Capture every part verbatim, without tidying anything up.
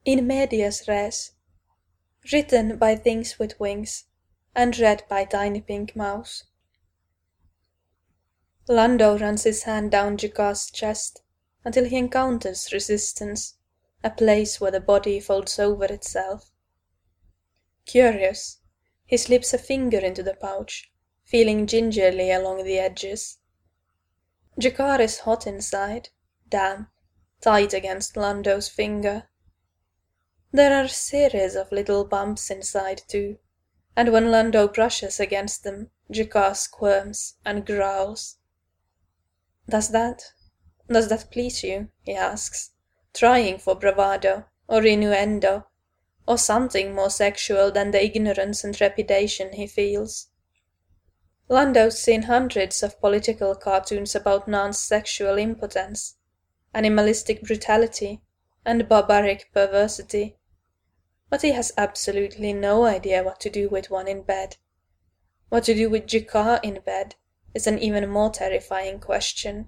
In medias res. Written by Things with Wings, and read by Tiny Pink Mouse. Lando runs his hand down Jaka's chest until he encounters resistance, a place where the body folds over itself. Curious, he slips a finger into the pouch, feeling gingerly along the edges. Jakar is hot inside, damp, tight against Lando's finger. There are a series of little bumps inside too, and when Lando brushes against them, Jakar squirms and growls. Does that, does that please you? He asks, trying for bravado, or innuendo, or something more sexual than the ignorance and trepidation he feels. Lando's seen hundreds of political cartoons about Nan's sexual impotence, animalistic brutality, and barbaric perversity, but he has absolutely no idea what to do with one in bed. What to do with Jakar in bed is an even more terrifying question.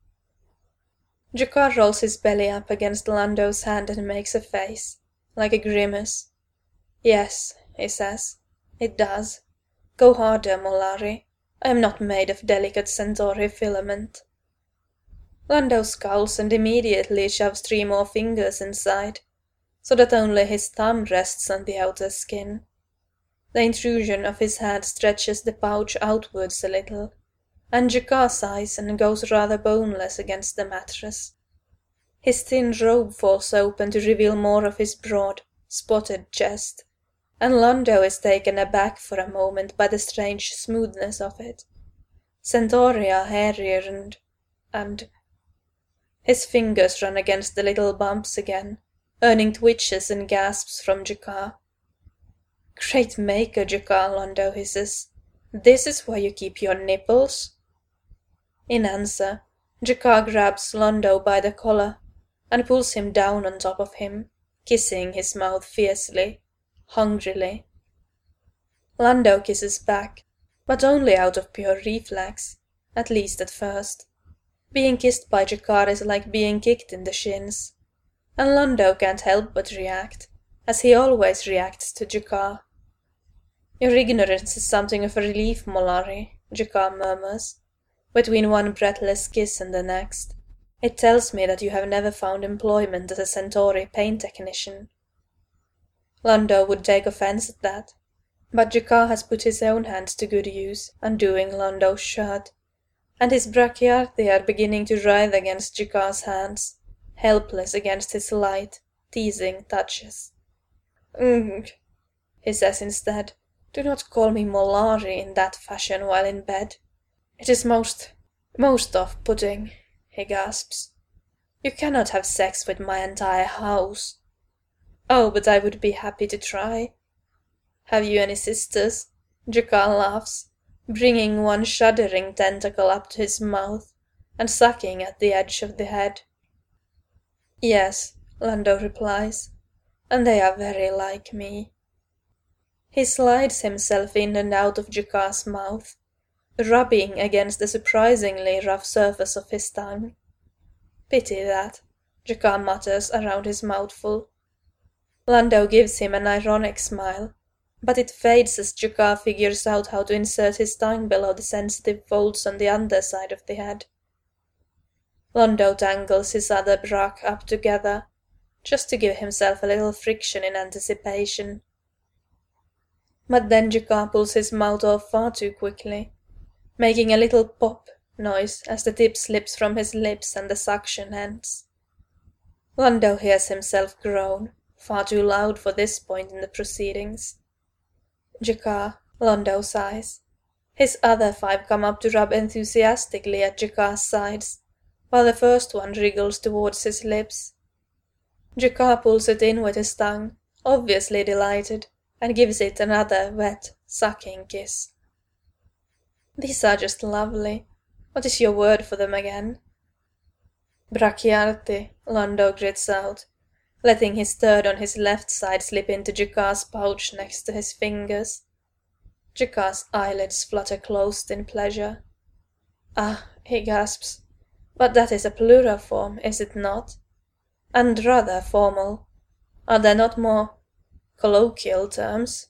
Jakar rolls his belly up against Lando's hand and makes a face, like a grimace. Yes, he says, it does. Go harder, Mollari. I am not made of delicate Centauri filament. Lando scowls and immediately shoves three more fingers inside, so that only his thumb rests on the outer skin. The intrusion of his hand stretches the pouch outwards a little, and Jakar sighs and goes rather boneless against the mattress. His thin robe falls open to reveal more of his broad, spotted chest, and Lando is taken aback for a moment by the strange smoothness of it. Centauri are hairier and... and... His fingers run against the little bumps again, earning twitches and gasps from Jakar. Great maker, Jakar, Lando hisses. This is where you keep your nipples? In answer, Jakar grabs Lando by the collar and pulls him down on top of him, kissing his mouth fiercely, hungrily. Lando kisses back, but only out of pure reflex, at least at first. Being kissed by Jakar is like being kicked in the shins, and Lando can't help but react, as he always reacts to Jakar. Your ignorance is something of a relief, Mollari, Jakar murmurs, between one breathless kiss and the next. It tells me that you have never found employment as a Centauri paint technician. Lando would take offense at that, but Jakar has put his own hands to good use, undoing Lando's shirt, and his brachiae are beginning to writhe against Jakar's hands, helpless against his light, teasing touches. Ugh, he says instead. Do not call me Mollari in that fashion while in bed. It is most, most off-putting, he gasps. You cannot have sex with my entire house. Oh, but I would be happy to try. Have you any sisters? Jakar laughs, bringing one shuddering tentacle up to his mouth and sucking at the edge of the head. Yes, Lando replies, and they are very like me. He slides himself in and out of Jakar's mouth, rubbing against the surprisingly rough surface of his tongue. Pity that, Jakar mutters around his mouthful. Lando gives him an ironic smile, but it fades as Jakar figures out how to insert his tongue below the sensitive folds on the underside of the head. Lando tangles his other brach up together, just to give himself a little friction in anticipation. But then Jakar pulls his mouth off far too quickly, making a little pop noise as the tip slips from his lips and the suction ends. Lando hears himself groan, far too loud for this point in the proceedings. Jakar, Lando sighs. His other five come up to rub enthusiastically at Jakar's sides, while the first one wriggles towards his lips. Jakar pulls it in with his tongue, obviously delighted, and gives it another wet, sucking kiss. These are just lovely. What is your word for them again? Brachiarte, Lando grits out, letting his third on his left side slip into Jakar's pouch next to his fingers. Jakar's eyelids flutter closed in pleasure. Ah, he gasps, but that is a plural form, is it not? And rather formal. Are there not more colloquial terms?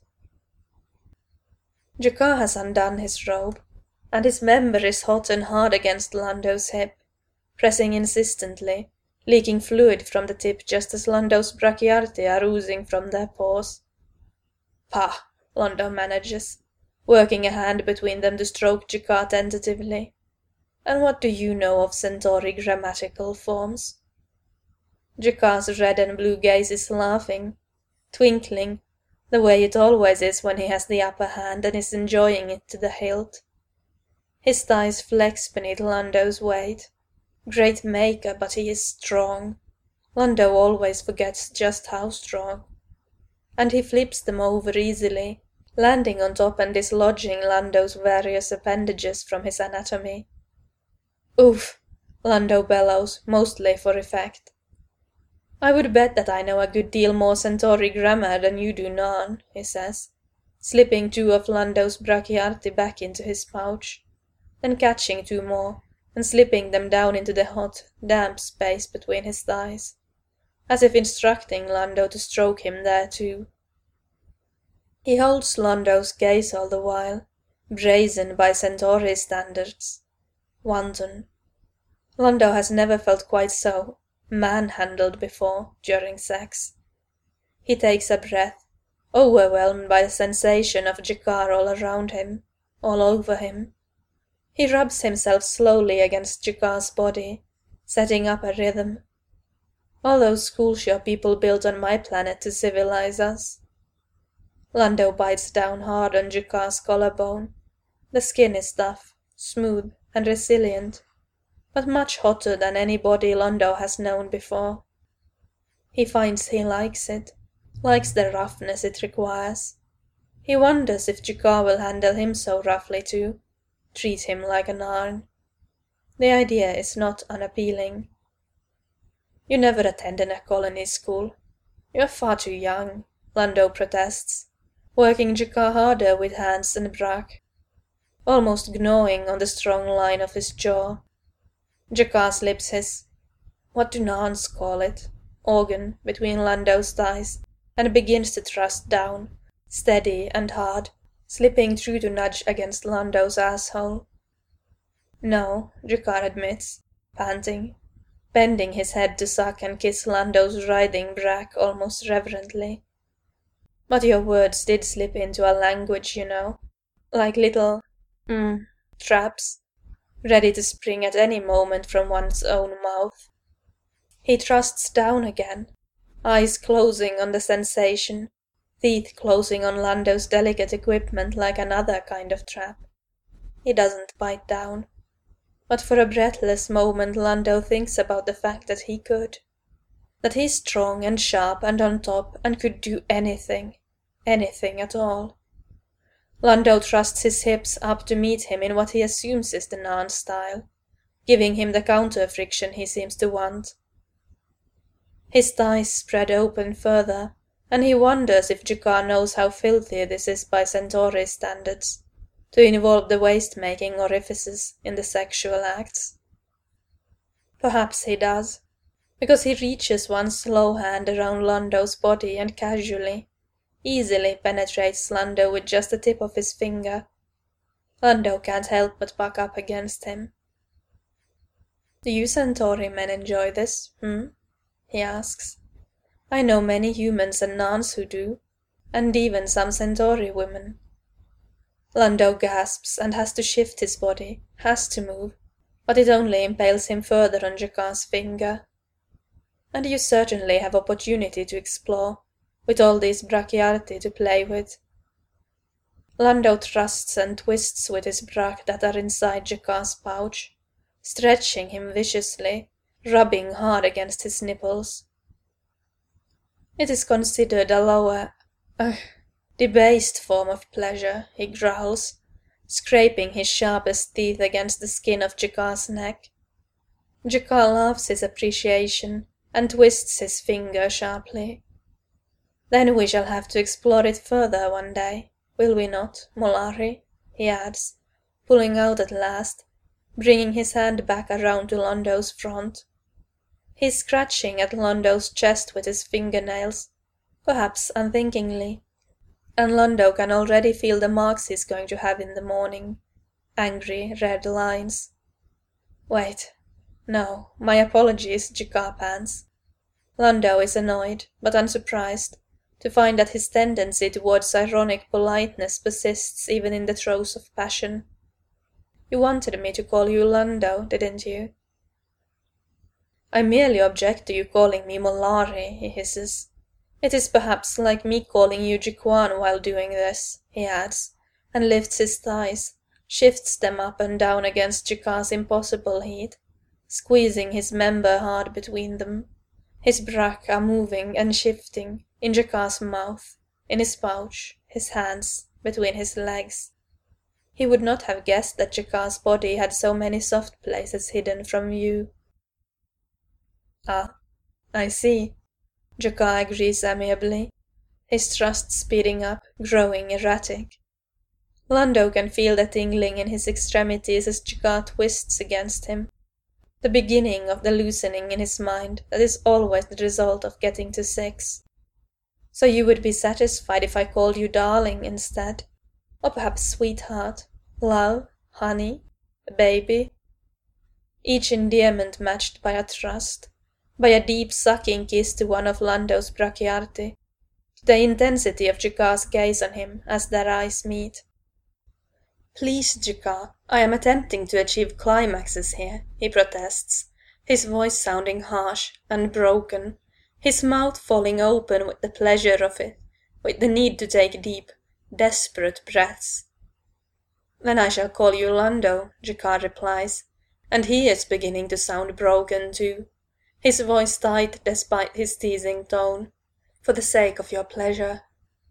Jakar has undone his robe, and his member is hot and hard against Lando's hip, pressing insistently, leaking fluid from the tip just as Lando's brachiarti are oozing from their pores. Pah, Lando manages, working a hand between them to stroke Jakar tentatively. And what do you know of Centauri grammatical forms? Jakar's red and blue gaze is laughing, twinkling, the way it always is when he has the upper hand and is enjoying it to the hilt. His thighs flex beneath Lando's weight. Great maker, but he is strong. Lando always forgets just how strong. And he flips them over easily, landing on top and dislodging Lando's various appendages from his anatomy. Oof, Lando bellows, mostly for effect. I would bet that I know a good deal more Centauri grammar than you do, Narn, he says, slipping two of Lando's brachiarti back into his pouch, then catching two more, and slipping them down into the hot, damp space between his thighs, as if instructing Lando to stroke him there too. He holds Lando's gaze all the while, brazen by Centauri standards, wanton. Lando has never felt quite so manhandled before during sex. He takes a breath, overwhelmed by the sensation of Jakar all around him, all over him. He rubs himself slowly against Jakar's body, setting up a rhythm. All those schoolshow people built on my planet to civilize us. Lando bites down hard on Jakar's collarbone. The skin is tough, smooth, and resilient, but much hotter than any body Lando has known before. He finds he likes it, likes the roughness it requires. He wonders if Jakar will handle him so roughly too, treat him like an Narn. The idea is not unappealing. You never attended a colony school. You're far too young, Lando protests, working Jakar harder with hands and brack, almost gnawing on the strong line of his jaw. Jakar slips his, what do Narns call it, organ between Lando's thighs, and begins to thrust down, steady and hard, slipping through to nudge against Lando's asshole. No, Jakar admits, panting, bending his head to suck and kiss Lando's writhing brack almost reverently. But your words did slip into a language, you know, like little, mm, traps, ready to spring at any moment from one's own mouth. He thrusts down again, eyes closing on the sensation, teeth closing on Lando's delicate equipment like another kind of trap. He doesn't bite down, but for a breathless moment Lando thinks about the fact that he could, that he's strong and sharp and on top and could do anything, anything at all. Lando thrusts his hips up to meet him in what he assumes is the Narn style, giving him the counter-friction he seems to want. His thighs spread open further, and he wonders if Jakar knows how filthy this is by Centauri standards, to involve the waist-making orifices in the sexual acts. Perhaps he does, because he reaches one slow hand around Lando's body and casually, easily penetrates Lando with just the tip of his finger. Lando can't help but buck up against him. Do you Centauri men enjoy this, hmm? He asks. I know many humans and Narns who do, and even some Centauri women. Lando gasps and has to shift his body, has to move, but it only impales him further on Jakar's finger. And you certainly have opportunity to explore, with all these brachiarti to play with. Lando thrusts and twists with his brack that are inside Jakar's pouch, stretching him viciously, rubbing hard against his nipples. It is considered a lower, uh, debased form of pleasure, he growls, scraping his sharpest teeth against the skin of Jakar's neck. Jakar laughs his appreciation and twists his finger sharply. Then we shall have to explore it further one day, will we not, Mollari? He adds, pulling out at last, bringing his hand back around to Lando's front. He's scratching at Lando's chest with his fingernails, perhaps unthinkingly, and Londo can already feel the marks he's going to have in the morning. Angry red lines. Wait. No, my apologies, Jakar pants. Londo is annoyed, but unsurprised, to find that his tendency towards ironic politeness persists even in the throes of passion. You wanted me to call you Londo, didn't you? I merely object to you calling me Mollari, he hisses. It is perhaps like me calling you Jiquan while doing this, he adds, and lifts his thighs, shifts them up and down against Jakar's impossible heat, squeezing his member hard between them. His brak are moving and shifting, in Jakar's mouth, in his pouch, his hands, between his legs. He would not have guessed that Jakar's body had so many soft places hidden from view. Ah, I see, Jakar agrees amiably, his thrust speeding up, growing erratic. Londo can feel the tingling in his extremities as Jakar twists against him, the beginning of the loosening in his mind that is always the result of getting to six. So you would be satisfied if I called you darling instead, or perhaps sweetheart, love, honey, baby. Each endearment matched by a thrust, by a deep sucking kiss to one of Londo's brachiarti, to the intensity of Jakar's gaze on him as their eyes meet. Please, Jakar, I am attempting to achieve climaxes here, he protests, his voice sounding harsh and broken, his mouth falling open with the pleasure of it, with the need to take deep, desperate breaths. Then I shall call you Londo, Jakar replies, and he is beginning to sound broken too, his voice tight despite his teasing tone, for the sake of your pleasure.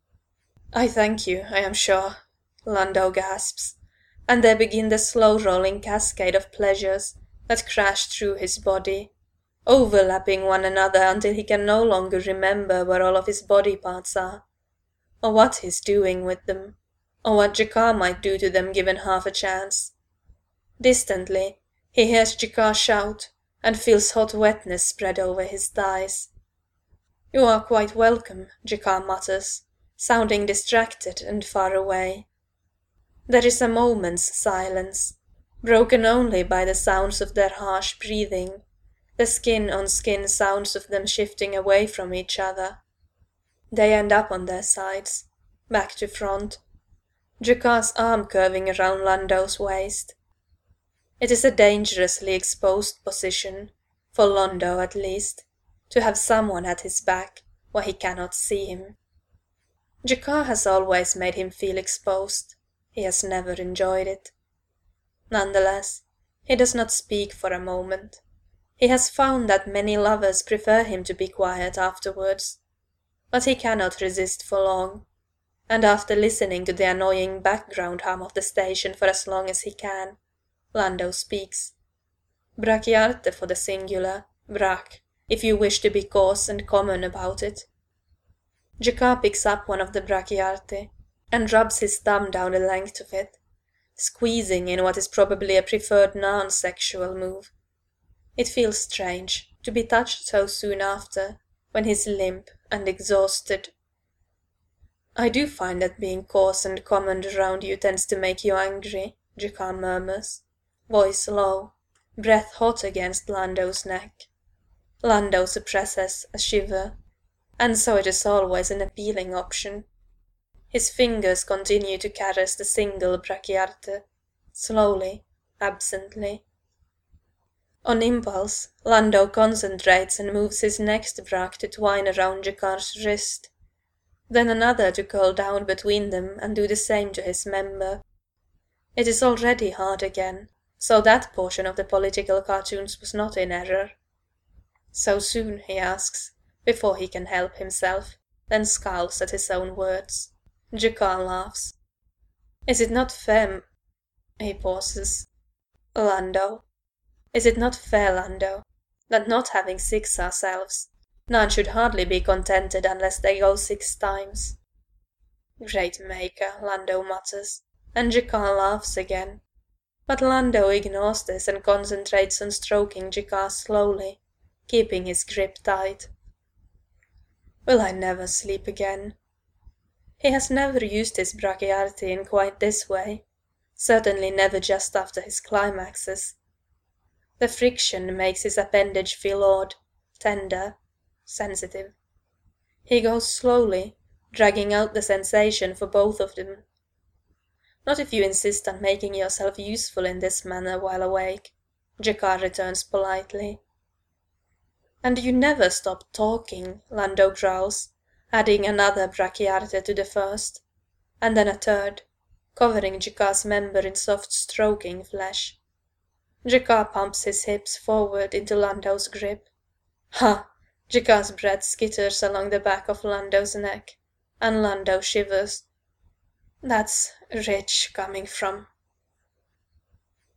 I thank you, I am sure, Londo gasps, and there begin the slow-rolling cascade of pleasures that crash through his body, overlapping one another until he can no longer remember where all of his body parts are, or what he's doing with them, or what Jakar might do to them given half a chance. Distantly, he hears Jakar shout, and feels hot wetness spread over his thighs. You are quite welcome, Jakar mutters, sounding distracted and far away. There is a moment's silence, broken only by the sounds of their harsh breathing, the skin-on-skin sounds of them shifting away from each other. They end up on their sides, back to front, Jakar's arm curving around Londo's waist. It is a dangerously exposed position, for Londo at least, to have someone at his back where he cannot see him. Jakar has always made him feel exposed. He has never enjoyed it. Nonetheless, he does not speak for a moment. He has found that many lovers prefer him to be quiet afterwards, but he cannot resist for long, and after listening to the annoying background hum of the station for as long as he can, Londo speaks. Brachiarte for the singular, brak, if you wish to be coarse and common about it. Jakar picks up one of the brachiarte, and rubs his thumb down the length of it, squeezing in what is probably a preferred non-sexual move. It feels strange to be touched so soon after, when he's limp and exhausted. I do find that being coarse and common around you tends to make you angry, Jakar murmurs, voice low, breath hot against Londo's neck. Londo suppresses a shiver, and so it is always an appealing option. His fingers continue to caress the single brachiarte, slowly, absently. On impulse, Londo concentrates and moves his next brak to twine around Jakar's wrist, then another to curl down between them and do the same to his member. It is already hard again, so that portion of the political cartoons was not in error. So soon, he asks, before he can help himself, then scowls at his own words. Jakar laughs. Is it not fair? He pauses. Londo. Is it not fair, Londo, that not having six ourselves, none should hardly be contented unless they go six times? Great Maker, Londo mutters, and Jakar laughs again. But Londo ignores this and concentrates on stroking Jakar slowly, keeping his grip tight. Will I never sleep again? He has never used his brachiality in quite this way, certainly never just after his climaxes. The friction makes his appendage feel odd, tender, sensitive. He goes slowly, dragging out the sensation for both of them. Not if you insist on making yourself useful in this manner while awake, G'Kar returns politely. And you never stop talking, Lando growls, adding another brachiardia to the first, and then a third, covering G'Kar's member in soft stroking flesh. G'Kar pumps his hips forward into Lando's grip. Ha! G'Kar's breath skitters along the back of Lando's neck, and Lando shivers. That's rich coming from